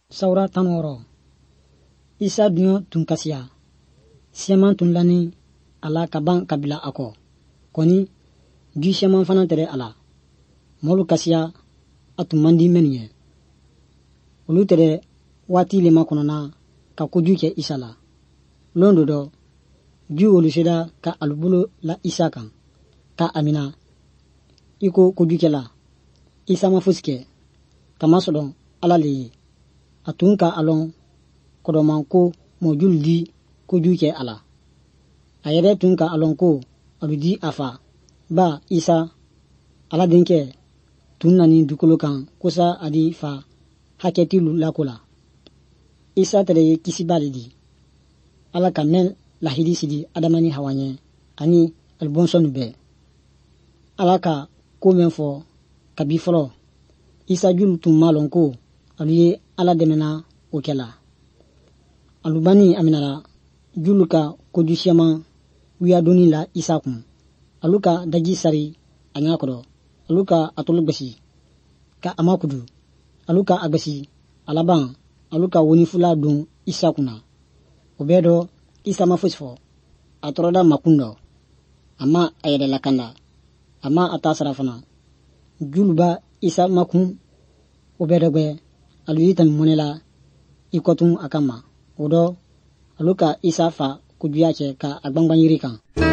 Sawra tanoro Isa dunyo tun kasiya siyaman tun lani ala kaban kabila ako koni ju siyaman fana tere ala molu kasiya atun mandi menye olu tere wati lema konona ka koju ke Isa la londo do ju olu seda ka alubulo la Isa kan ka amina iko koju ke la Isa ma fuske kama sodon ala le atun ka alon kodoman ko mojul di koju ke ala ayere tun ka alon ko aludi afa ba Isa ala denke tun nani dukolo kan kosa adi fa haketi lakola Isa tere kisi bali di ala ka men lahidi sidi adamani hawanye ani albonson be ala ka ko men fo kabi folo Isa jul tun malon ko aluye ala demena okela alubani aminala juluka koju siyaman wiya doni la Isa kun aluka daji sari anya kodo aluka atolu basi ka amakudu aluka agbasi alaban aluka woni fula don Isa kuna obedo Isa mafusfo atoroda makundo ama ayede lakanda ama atasara fana juluba Isa makun obedo gbe aluyitan monela ikotun akama odo aluka Isa fa kujuya ke ka agbangban yiri kan